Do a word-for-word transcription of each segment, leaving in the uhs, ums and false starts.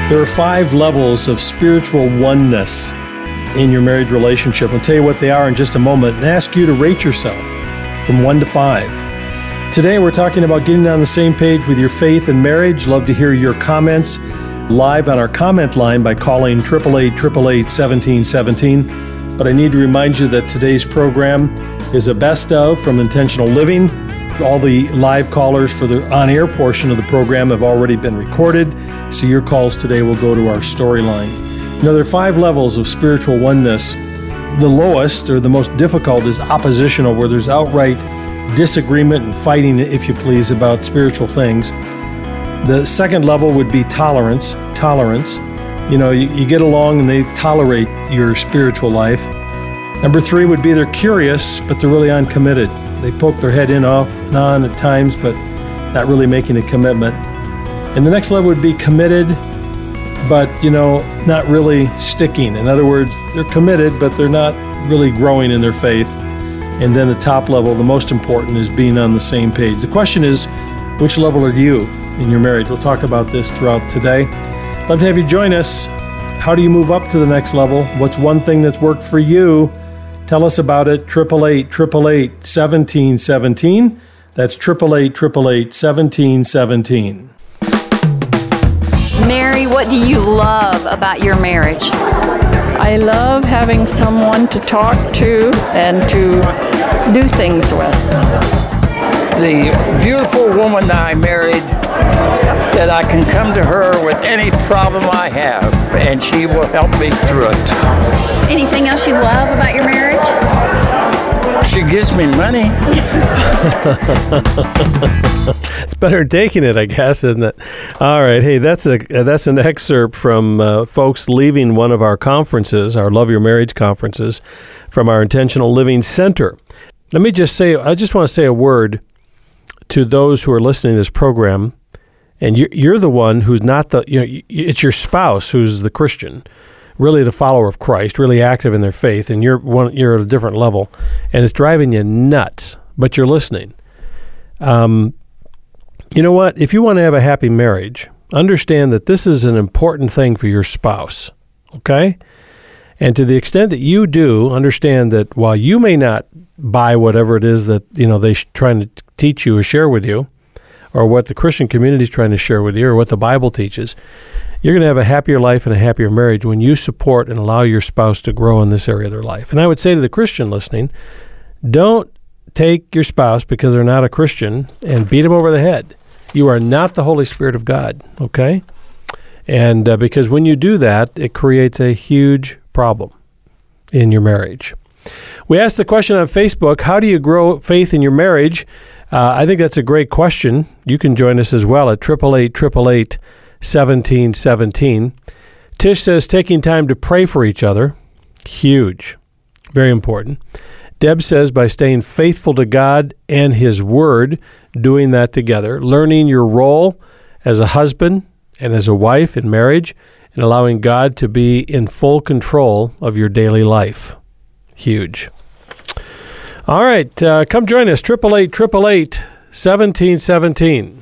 There are five levels of spiritual oneness in your marriage relationship. I'll tell you what they are in just a moment and ask you to rate yourself from one to five. Today we're talking about getting on the same page with your faith and marriage. Love to hear your comments live on our comment line by calling eight eight eight, eight eight eight, one seven one seven. But I need to remind you that today's program is a best of from Intentional Living. All the live callers for the on-air portion of the program have already been recorded, so your calls today will go to our storyline. You know, there are five levels of spiritual oneness. The lowest, or the most difficult, is oppositional, where there's outright disagreement and fighting, if you please, about spiritual things. The second level would be tolerance. Tolerance. You know, you, you get along and they tolerate your spiritual life. Number three would be they're curious, but they're really uncommitted. They poke their head in off and on at times, but not really making a commitment. And the next level would be committed, but, you know, not really sticking. In other words, they're committed, but they're not really growing in their faith. And then the top level, the most important, is being on the same page. The question is, which level are you in your marriage? We'll talk about this throughout today. Love to have you join us. How do you move up to the next level? What's one thing that's worked for you? Tell us about it. eight eight eight, eight eight eight, one seven one seven. That's eight eight eight, eight eight eight, one seven one seven. Mary, what do you love about your marriage? I love having someone to talk to and to do things with. The beautiful woman that I married, that I can come to her with any problem I have, and she will help me through it. Anything else you love about your marriage? She gives me money. It's better taking it, I guess, isn't it? All right. Hey, that's a that's an excerpt from uh, folks leaving one of our conferences, our Love Your Marriage conferences, from our Intentional Living Center. Let me just say, I just want to say a word to those who are listening to this program. And you're, you're the one who's not the, you know, it's your spouse who's the Christian, really the follower of Christ, really active in their faith, and you're one, you're at a different level, and it's driving you nuts, but you're listening. Um, you know what? If you want to have a happy marriage, understand that this is an important thing for your spouse, okay? And to the extent that you do, understand that while you may not buy whatever it is that, you know, they're trying to teach you or share with you, or what the Christian community is trying to share with you, or what the Bible teaches, you're going to have a happier life and a happier marriage when you support and allow your spouse to grow in this area of their life. And I would say to the Christian listening, don't take your spouse because they're not a Christian and beat them over the head. You are not the Holy Spirit of God, okay? And uh, because when you do that, it creates a huge problem in your marriage. We asked the question on Facebook, how do you grow faith in your marriage? Uh, I think that's a great question. You can join us as well at eight eight eight, eight eight eight, one seven one seven. Tish says taking time to pray for each other, huge, very important. Deb says by staying faithful to God and His Word, doing that together, learning your role as a husband and as a wife in marriage, and allowing God to be in full control of your daily life, huge. All right, uh, come join us, eight eight eight, eight eight eight, one seven one seven.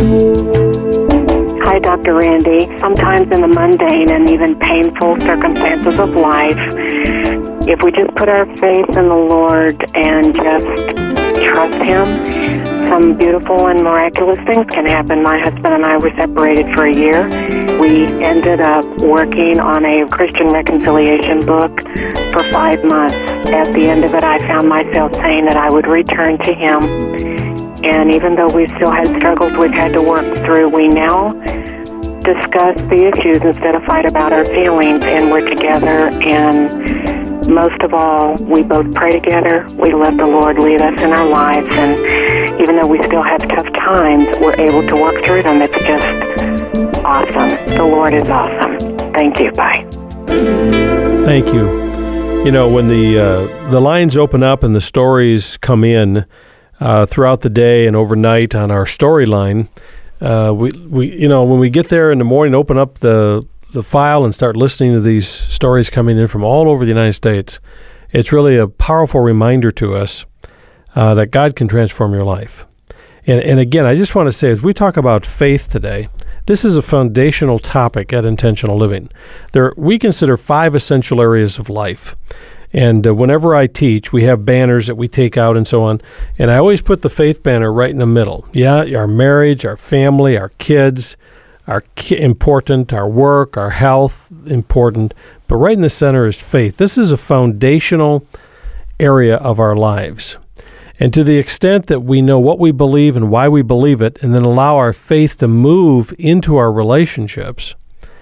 Hi, Doctor Randy. Sometimes in the mundane and even painful circumstances of life, if we just put our faith in the Lord and just trust Him, some beautiful and miraculous things can happen. My husband and I were separated for a year. We ended up working on a Christian reconciliation book for five months. At the end of it, I found myself saying that I would return to Him. And even though we still had struggles we've had to work through, we now discuss the issues instead of fight about our feelings, and we're together. And most of all, we both pray together. We let the Lord lead us in our lives. And even though we still have tough times, we're able to work through them. It's just awesome. The Lord is awesome. Thank you. Bye. Thank you. You know, when the uh, the lines open up and the stories come in uh, throughout the day and overnight on our storyline, uh, we we you know when we get there in the morning, open up the the file and start listening to these stories coming in from all over the United States, it's really a powerful reminder to us uh, that God can transform your life. And and again, I just want to say, as we talk about faith today, This is a foundational topic at Intentional Living. There, we consider five essential areas of life. And uh, whenever I teach, we have banners that we take out and so on. And I always put the faith banner right in the middle. Yeah, our marriage, our family, our kids, are ki- important, our work, our health, important. But right in the center is faith. This is a foundational area of our lives. And to the extent that we know what we believe and why we believe it, and then allow our faith to move into our relationships,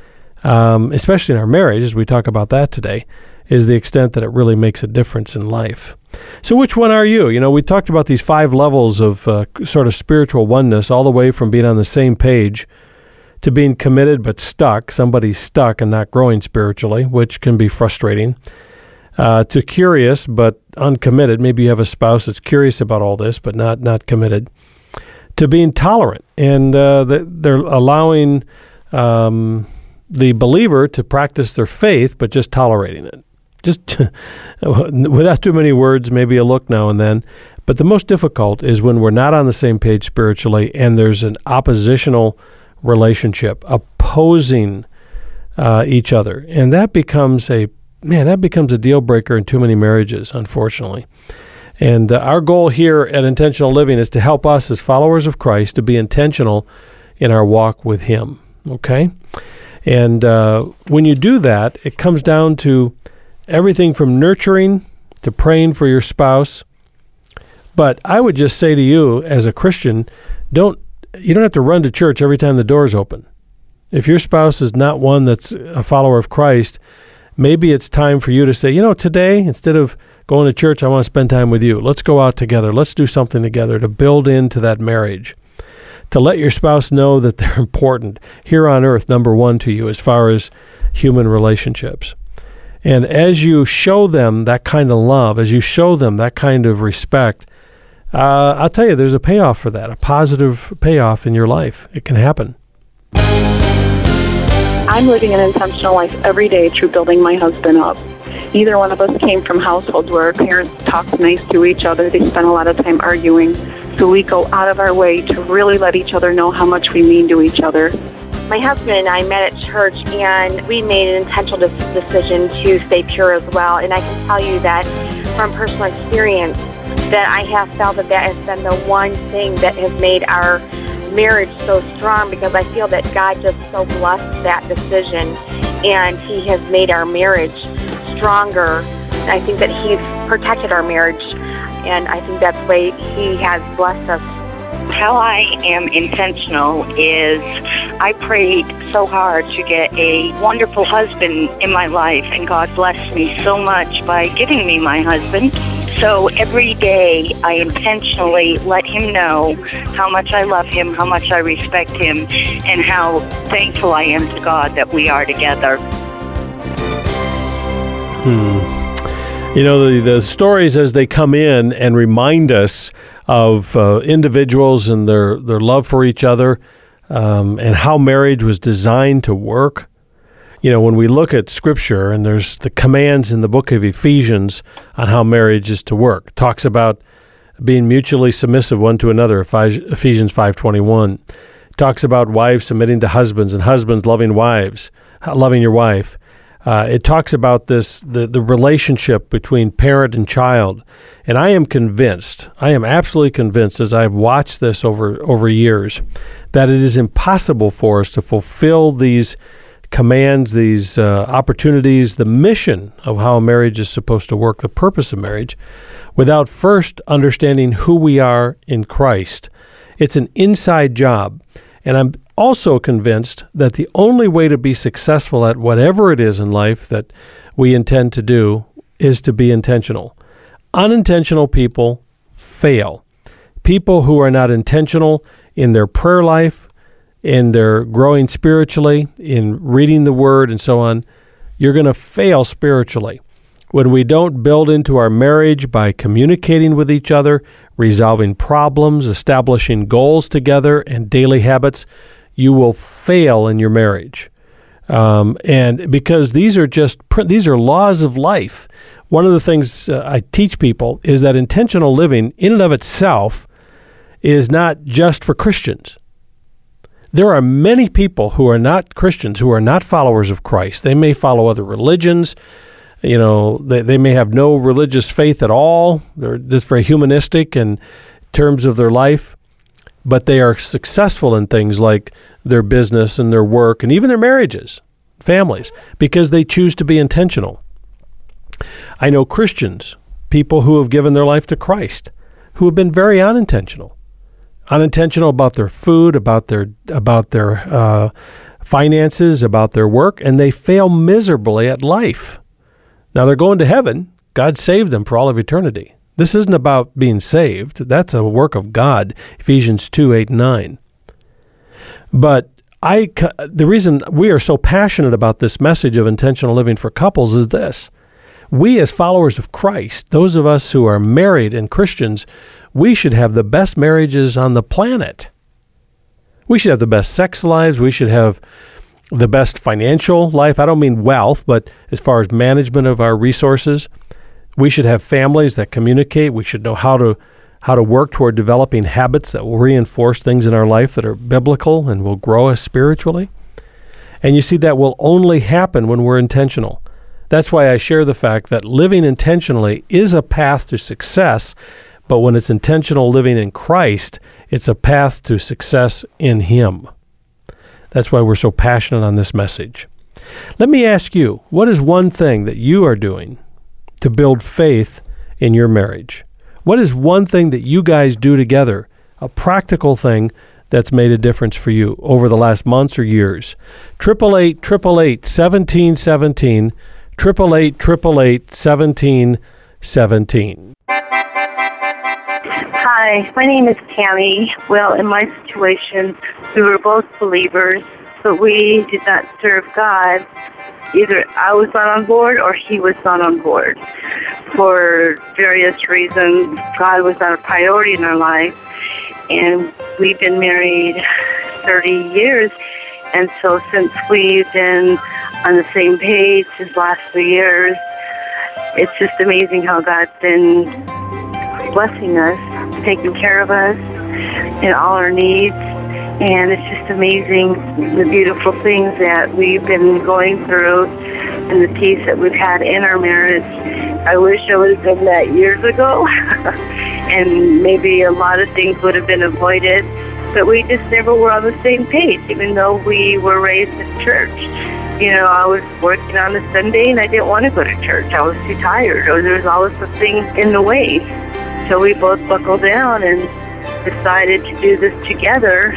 um, especially in our marriage, as we talk about that today, is the extent that it really makes a difference in life. So which one are you? You know, we talked about these five levels of uh, sort of spiritual oneness, all the way from being on the same page to being committed but stuck, somebody's stuck and not growing spiritually, which can be frustrating, uh, to curious but uncommitted. Maybe you have a spouse that's curious about all this but not, not committed, to being tolerant, and uh, they're allowing um, the believer to practice their faith but just tolerating it. Just without too many words, maybe a look now and then. But the most difficult is when we're not on the same page spiritually and there's an oppositional relationship, opposing uh, each other. And that becomes a, man, that becomes a deal breaker in too many marriages, unfortunately. And uh, our goal here at Intentional Living is to help us as followers of Christ to be intentional in our walk with Him, okay? And uh, when you do that, it comes down to everything from nurturing to praying for your spouse. But I would just say to you as a Christian, don't you don't have to run to church every time the doors open. If your spouse is not one that's a follower of Christ, maybe it's time for you to say, you know, today, instead of going to church, I want to spend time with you. Let's go out together. Let's do something together to build into that marriage, to let your spouse know that they're important here on earth, number one to you as far as human relationships. And as you show them that kind of love, as you show them that kind of respect, uh, I'll tell you, there's a payoff for that, a positive payoff in your life. It can happen. I'm living an intentional life every day through building my husband up. Neither one of us came from households where our parents talked nice to each other. They spent a lot of time arguing. So we go out of our way to really let each other know how much we mean to each other. My husband and I met at church, and we made an intentional de- decision to stay pure as well. And I can tell you that from personal experience, that I have felt that that has been the one thing that has made our marriage so strong, because I feel that God just so blessed that decision, and He has made our marriage stronger. I think that He's protected our marriage, and I think that's the way He has blessed us. How I am intentional is I prayed so hard to get a wonderful husband in my life, and God blessed me so much by giving me my husband. So every day I intentionally let him know how much I love him, how much I respect him, and how thankful I am to God that we are together. Hmm. You know, the, the stories as they come in and remind us of uh, individuals and their, their love for each other, um, and how marriage was designed to work. You know, when we look at Scripture, and there's the commands in the book of Ephesians on how marriage is to work. It talks about being mutually submissive one to another, Ephesians five twenty-one. It talks about wives submitting to husbands and husbands loving wives, loving your wife. Uh, it talks about this the, the relationship between parent and child. And I am convinced, I am absolutely convinced, as I've watched this over, over years, that it is impossible for us to fulfill these commands, these uh, opportunities, the mission of how a marriage is supposed to work, the purpose of marriage, without first understanding who we are in Christ. It's an inside job. And I'm also convinced that the only way to be successful at whatever it is in life that we intend to do is to be intentional. Unintentional people fail. People who are not intentional in their prayer life, in their growing spiritually, in reading the Word and so on, you're going to fail spiritually. When we don't build into our marriage by communicating with each other, resolving problems, establishing goals together, and daily habits, you will fail in your marriage. Um, and because these are just these are laws of life. One of the things uh, I teach people is that intentional living in and of itself is not just for Christians. there are many people who are not Christians, who are not followers of Christ. They may follow other religions. You know, they, they may have no religious faith at all. They're just very humanistic in terms of their life. But they are successful in things like their business and their work and even their marriages, families, because they choose to be intentional. I know Christians, people who have given their life to Christ, who have been very unintentional, unintentional about their food, about their about their uh, finances, about their work, and they fail miserably at life. Now they're going to heaven. God saved them for all of eternity. This isn't about being saved. That's a work of God, Ephesians two, eight, nine. But I, the reason we are so passionate about this message of intentional living for couples is this. We as followers of Christ, those of us who are married and Christians, we should have the best marriages on the planet. We should have the best sex lives. We should have the best financial life. I don't mean wealth, but as far as management of our resources. We should have families that communicate. We should know how to how to work toward developing habits that will reinforce things in our life that are biblical and will grow us spiritually. And you see, that will only happen when we're intentional. That's why I share the fact that living intentionally is a path to success, but when it's intentional living in Christ, it's a path to success in Him. That's why we're so passionate on this message. Let me ask you, what is one thing that you are doing to build faith in your marriage? What is one thing that you guys do together, a practical thing that's made a difference for you over the last months or years? triple eight, triple eight, seventeen seventeen, triple eight, triple eight, seventeen seventeen. Hi, my name is Tammy. Well, in my situation, we were both believers, but we did not serve God. Either I was not on board or he was not on board. For various reasons, God was not a priority in our life. And we've been married thirty years. And so since we've been on the same page these last three years, it's just amazing how God's been blessing us, taking care of us in all our needs. And it's just amazing the beautiful things that we've been going through and the peace that we've had in our marriage. I wish I would have done that years ago and maybe a lot of things would have been avoided, but we just never were on the same page, even though we were raised in church. You know, I was working on a Sunday and I didn't want to go to church. I was too tired, or there was always something in the way. So we both buckled down and decided to do this together.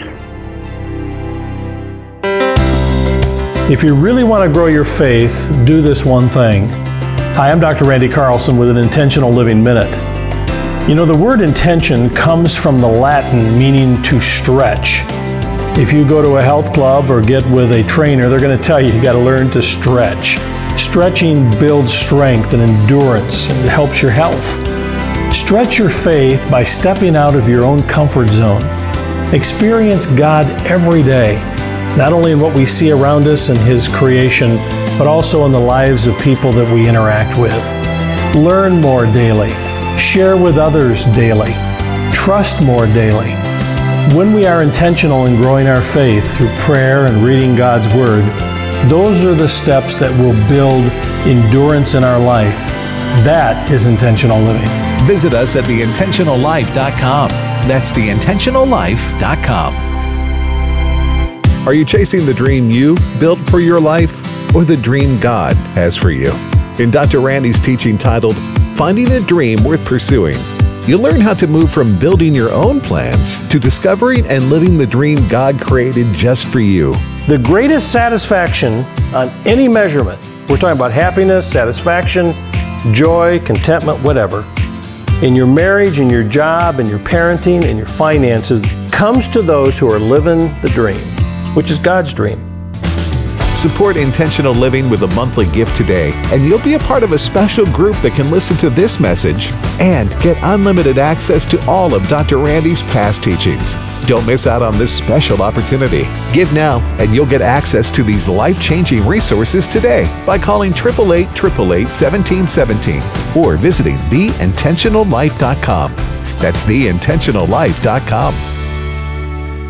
If you really want to grow your faith, do this one thing. Hi, I'm Doctor Randy Carlson with an Intentional Living Minute. You know, the word intention comes from the Latin meaning to stretch. If you go to a health club or get with a trainer, they're going to tell you you got to learn to stretch. Stretching builds strength and endurance, and it helps your health. Stretch your faith by stepping out of your own comfort zone. Experience God every day, not only in what we see around us in His creation, but also in the lives of people that we interact with. Learn more daily. Share with others daily. Trust more daily. When we are intentional in growing our faith through prayer and reading God's Word, those are the steps that will build endurance in our life. That is intentional living. Visit us at the intentional life dot com. That's the intentional life dot com. Are you chasing the dream you built for your life, or the dream God has for you? In Doctor Randy's teaching titled, Finding a Dream Worth Pursuing, you'll learn how to move from building your own plans to discovering and living the dream God created just for you. The greatest satisfaction on any measurement, we're talking about happiness, satisfaction, joy, contentment, whatever, in your marriage, in your job, in your parenting, in your finances, comes to those who are living the dream, which is God's dream. Support intentional living with a monthly gift today, and you'll be a part of a special group that can listen to this message and get unlimited access to all of Doctor Randy's past teachings. Don't miss out on this special opportunity. Give now, and you'll get access to these life-changing resources today by calling eight eight eight, eight eight eight, one seven one seven or visiting the intentional life dot com. That's the intentional life dot com.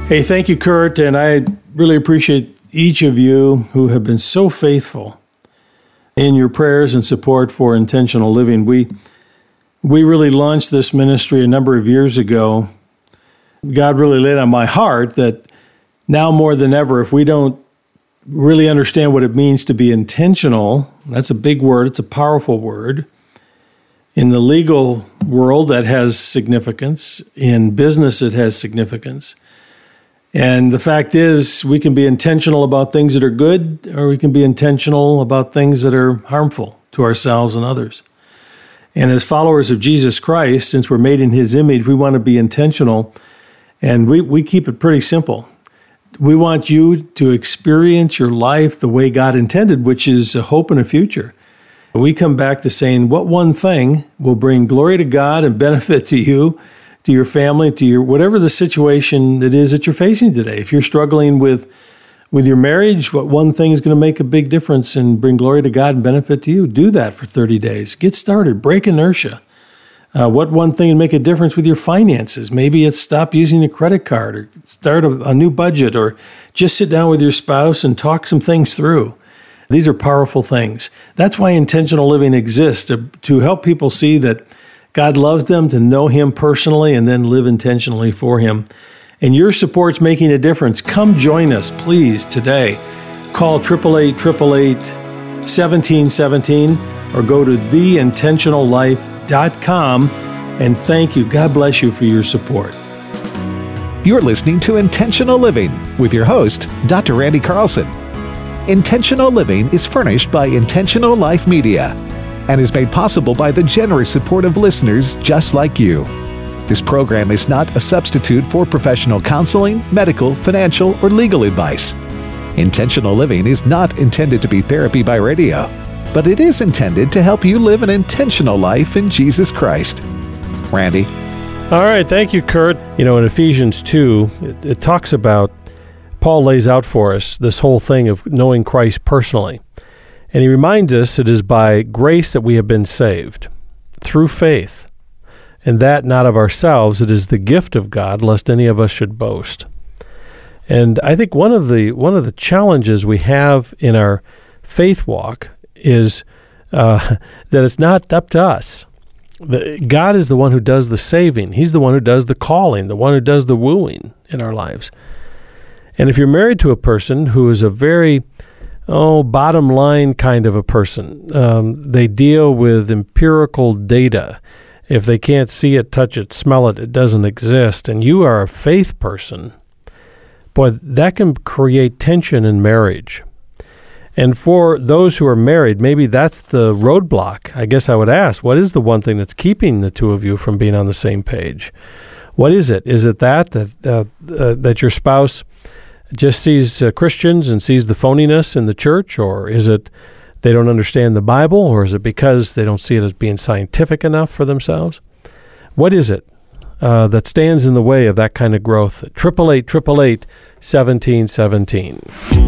Hey, thank you, Kurt, and I really appreciate each of you who have been so faithful in your prayers and support for Intentional Living. We we really launched this ministry a number of years ago. God really laid on my heart that now more than ever, if we don't really understand what it means to be intentional, that's a big word, it's a powerful word. In the legal world, that has significance. In business, it has significance. And the fact is, we can be intentional about things that are good, or we can be intentional about things that are harmful to ourselves and others. And as followers of Jesus Christ, since we're made in His image, we want to be intentional, and we, we keep it pretty simple. We want you to experience your life the way God intended, which is a hope and a future. We come back to saying, what one thing will bring glory to God and benefit to you, to your family, to your whatever the situation it is that you're facing today. If you're struggling with with your marriage, what one thing is going to make a big difference and bring glory to God and benefit to you? Do that for thirty days. Get started. Break inertia. Uh, what one thing would make a difference with your finances? Maybe it's stop using the credit card, or start a, a new budget, or just sit down with your spouse and talk some things through. These are powerful things. That's why intentional living exists, to, to help people see that God loves them, to know Him personally, and then live intentionally for Him. And your support's making a difference. Come join us, please, today. Call eight eight eight, eight eight eight, one seven one seven or go to the intentional life dot com. And thank you. God bless you for your support. You're listening to Intentional Living with your host, Doctor Randy Carlson. Intentional Living is furnished by Intentional Life Media and is made possible by the generous support of listeners just like you. This program is not a substitute for professional counseling, medical, financial, or legal advice. Intentional Living is not intended to be therapy by radio, but it is intended to help you live an intentional life in Jesus Christ. Randy? All right, thank you, Kurt. You know, in Ephesians two, it, it talks about, Paul lays out for us this whole thing of knowing Christ personally. And he reminds us it is by grace that we have been saved, through faith, and that not of ourselves. It is the gift of God, lest any of us should boast. And I think one of the one of the challenges we have in our faith walk is uh, that it's not up to us. The, God is the one who does the saving. He's the one who does the calling, the one who does the wooing in our lives. And if you're married to a person who is a very oh, bottom line kind of a person. Um, they deal with empirical data. If they can't see it, touch it, smell it, it doesn't exist. And you are a faith person. Boy, that can create tension in marriage. And for those who are married, maybe that's the roadblock. I guess I would ask, what is the one thing that's keeping the two of you from being on the same page? What is it? Is it that, that, uh, uh, that your spouse just sees uh, Christians and sees the phoniness in the church? Or is it they don't understand the Bible? Or is it because they don't see it as being scientific enough for themselves? What is it uh, that stands in the way of that kind of growth? eight eight eight, eight eight eight, one seven one seven.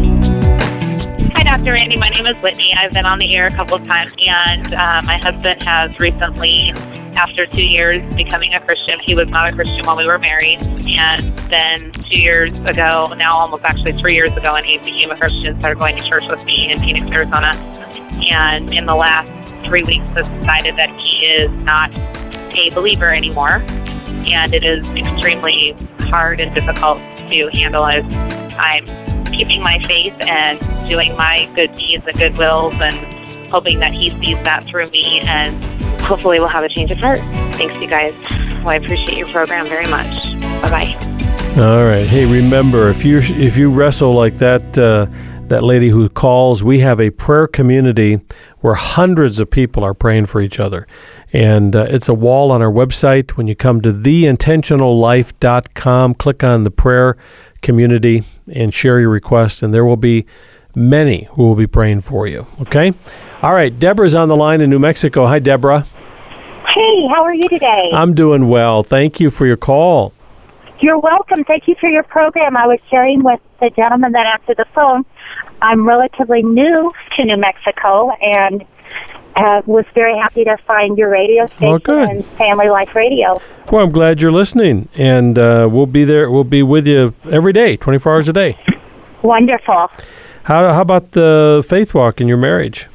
Hi, Doctor Randy. My name is Whitney. I've been on the air a couple of times, and uh, my husband has recently, after two years becoming a Christian, he was not a Christian while we were married, and then two years ago, now almost actually three years ago, and he became a Christian, started going to church with me in Phoenix, Arizona, and in the last three weeks has decided that he is not a believer anymore, and it is extremely hard and difficult to handle as I'm keeping my faith and doing my good deeds and good wills and hoping that he sees that through me, and hopefully we'll have a change of heart. Thanks, you guys. Well, I appreciate your program very much. Bye-bye. All right. Hey, remember, if you if you wrestle like that uh, that lady who calls, we have a prayer community where hundreds of people are praying for each other. And uh, it's a wall on our website. When you come to the intentional life dot com, click on the prayer community and share your request, and there will be many who will be praying for you. Okay? All right. Deborah's on the line in New Mexico. Hi, Deborah. Hey, how are you today? I'm doing well. Thank you for your call. You're welcome. Thank you for your program. I was sharing with the gentleman that answered the phone. I'm relatively new to New Mexico, and uh, was very happy to find your radio station Oh, good. and Family Life Radio. Well, I'm glad you're listening, and uh, we'll be there. We'll be with you every day, twenty-four hours a day. Wonderful. How how about the faith walk in your marriage?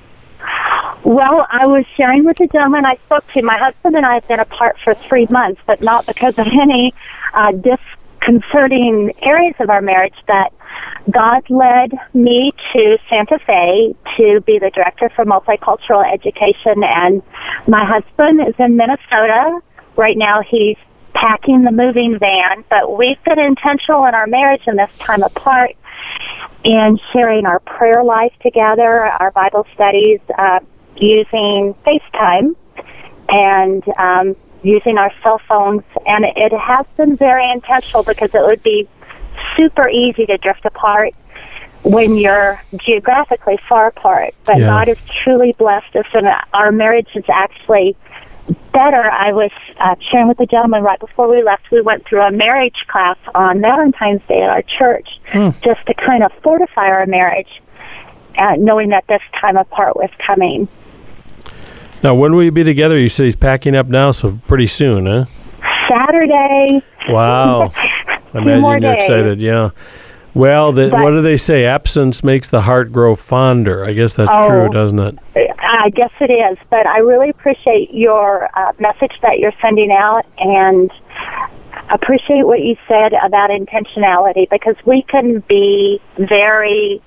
Well, I was sharing with the gentleman I spoke to. My husband and I have been apart for three months, but not because of any uh, disconcerting areas of our marriage. But God led me to Santa Fe to be the director for multicultural education, and my husband is in Minnesota. Right now he's packing the moving van, but we've been intentional in our marriage in this time apart in sharing our prayer life together, our Bible studies, uh, using FaceTime and um, using our cell phones. And it has been very intentional because it would be super easy to drift apart when you're geographically far apart. But Yeah. God has truly blessed us, and our marriage is actually better. I was uh, sharing with the gentleman right before we left. We went through a marriage class on Valentine's Day at our church Hmm. just to kind of fortify our marriage, uh, knowing that this time apart was coming. Now, when will you be together? You say he's packing up now, so pretty soon, huh? Saturday. Wow. I Two imagine more you're days. excited, yeah. Well, the, But- what do they say? Absence makes the heart grow fonder. I guess that's Oh. true, doesn't it? I guess it is, but I really appreciate your uh, message that you're sending out, and appreciate what you said about intentionality, because we can be very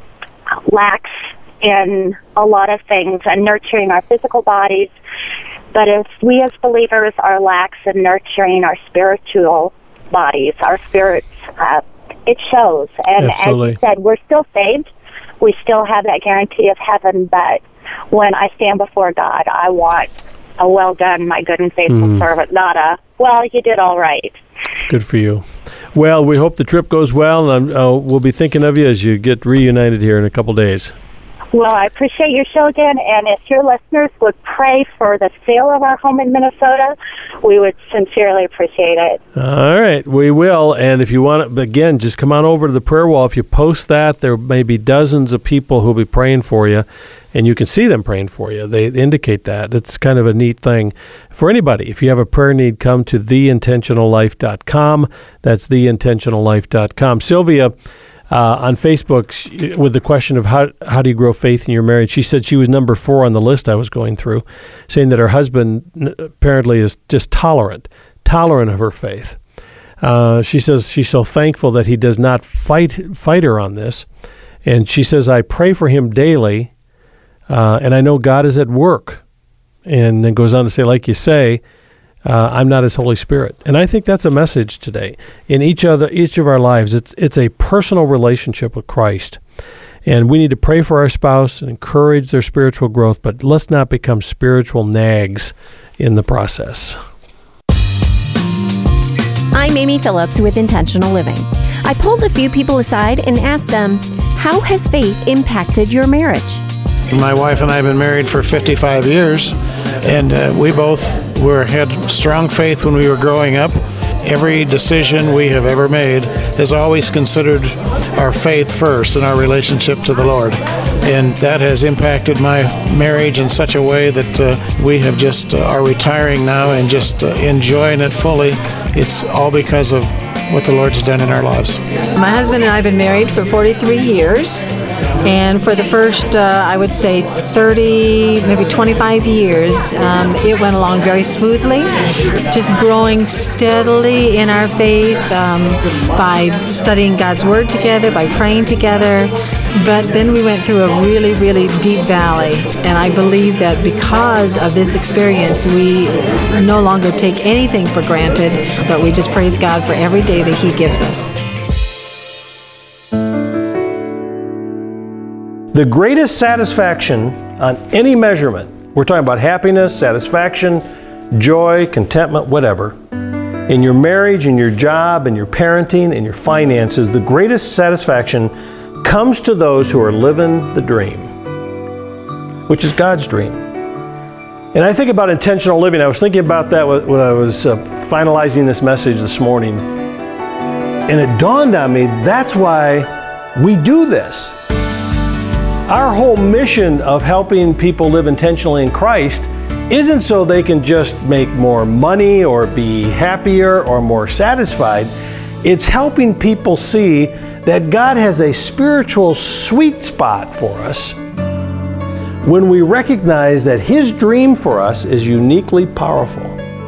lax in a lot of things and nurturing our physical bodies, but if we as believers are lax in nurturing our spiritual bodies, our spirits, uh, it shows. And Absolutely. as you said, we're still saved. We still have that guarantee of heaven, but when I stand before God, I want a well done, my good and faithful Mm. servant, not a, well, you did all right. Good for you. Well, we hope the trip goes well, and I'm, uh, we'll be thinking of you as you get reunited here in a couple days. Well, I appreciate your show again, and if your listeners would pray for the sale of our home in Minnesota, we would sincerely appreciate it. All right, we will. And if you want to, again, just come on over to the prayer wall. If you post that, there may be dozens of people who will be praying for you, and you can see them praying for you. They indicate that. It's kind of a neat thing for anybody. If you have a prayer need, come to the intentional life dot com. That's the intentional life dot com. Sylvia, uh, on Facebook, she, with the question of how how do you grow faith in your marriage, she said she was number four on the list I was going through, saying that her husband n- apparently is just tolerant, tolerant of her faith. Uh, she says she's so thankful that he does not fight fight her on this. And she says, I pray for him daily, uh, and I know God is at work. And then goes on to say, like you say, uh, I'm not his Holy Spirit. And I think that's a message today. In each other, each of our lives, it's it's a personal relationship with Christ. And we need to pray for our spouse and encourage their spiritual growth, but let's not become spiritual nags in the process. I'm Amy Phillips with Intentional Living. I pulled a few people aside and asked them, how has faith impacted your marriage? My wife and I have been married for fifty-five years, and uh, we both were had strong faith when we were growing up. Every decision we have ever made has always considered our faith first and our relationship to the Lord. And that has impacted my marriage in such a way that uh, we have just uh, are retiring now and just uh, enjoying it fully. It's all because of what the Lord's done in our lives. My husband and I have been married for forty-three years, and for the first, uh, I would say, thirty, maybe twenty-five years, um, it went along very smoothly, just growing steadily in our faith um, by studying God's Word together, by praying together. But then we went through a really, really deep valley, and I believe that because of this experience, we no longer take anything for granted, but we just praise God for every day that He gives us. The greatest satisfaction on any measurement, we're talking about happiness, satisfaction, joy, contentment, whatever, in your marriage, in your job, in your parenting, in your finances, the greatest satisfaction comes to those who are living the dream, which is God's dream. And I think about intentional living. I was thinking about that when I was uh, finalizing this message this morning. And it dawned on me, that's why we do this. Our whole mission of helping people live intentionally in Christ isn't so they can just make more money or be happier or more satisfied. It's helping people see that God has a spiritual sweet spot for us when we recognize that His dream for us is uniquely powerful.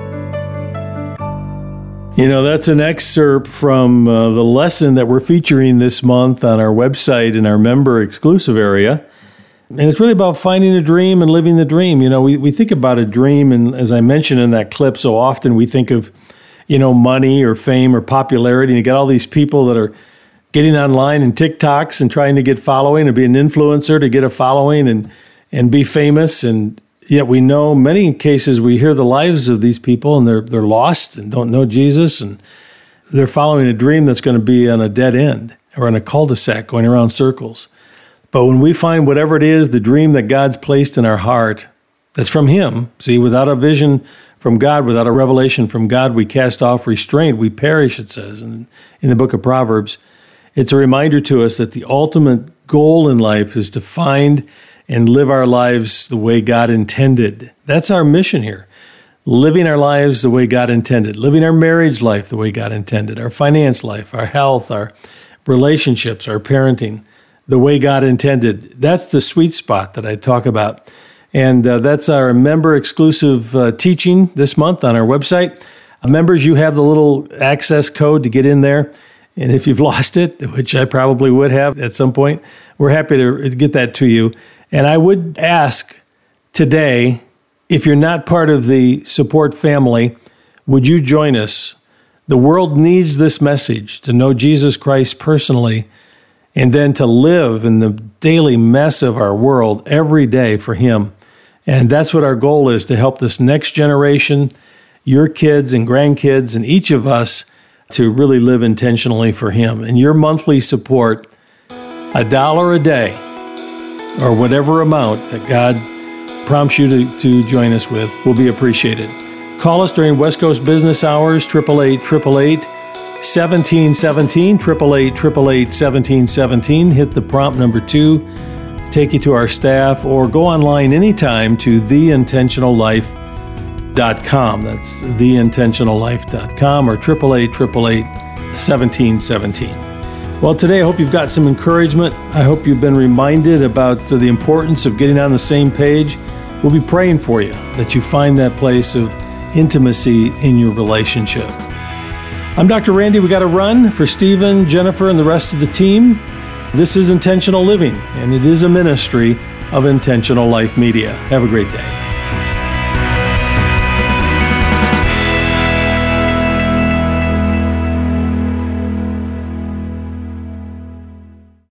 You know, that's an excerpt from uh, the lesson that we're featuring this month on our website in our member exclusive area. And it's really about finding a dream and living the dream. You know, we, we think about a dream, and as I mentioned in that clip, so often we think of, you know, money or fame or popularity, and you got all these people that are getting online and TikToks and trying to get following and be an influencer to get a following and, and be famous. And yet we know many cases we hear the lives of these people and they're they're lost and don't know Jesus, and they're following a dream that's going to be on a dead end or in a cul-de-sac going around circles. But when we find whatever it is, the dream that God's placed in our heart, that's from Him. See, without a vision from God, without a revelation from God, we cast off restraint. We perish, it says in, in the book of Proverbs. It's a reminder to us that the ultimate goal in life is to find and live our lives the way God intended. That's our mission here. Living our lives the way God intended. Living our marriage life the way God intended. Our finance life, our health, our relationships, our parenting, the way God intended. That's the sweet spot that I talk about. And uh, that's our member-exclusive uh, teaching this month on our website. Uh, members, you have the little access code to get in there. And if you've lost it, which I probably would have at some point, we're happy to get that to you. And I would ask today, if you're not part of the support family, would you join us? The world needs this message, to know Jesus Christ personally, and then to live in the daily mess of our world every day for Him. And that's what our goal is, to help this next generation, your kids and grandkids, and each of us to really live intentionally for Him. And your monthly support, a dollar a day, or whatever amount that God prompts you to, to join us with, will be appreciated. Call us during West Coast business hours, eight eight eight, eight eight eight, one seven one seven, eight eight eight, eight eight eight, one seven one seven. Hit the prompt number two to take you to our staff, or go online anytime to the intentional life dot com. That's the intentional life dot com, or eight eight eight, eight eight eight, one seven one seven. Well, today I hope you've got some encouragement. I hope you've been reminded about the importance of getting on the same page. We'll be praying for you that you find that place of intimacy in your relationship. I'm Doctor Randy. We got to run. For Stephen, Jennifer, and the rest of the team, this is Intentional Living, and it is a ministry of Intentional Life Media. Have a great day.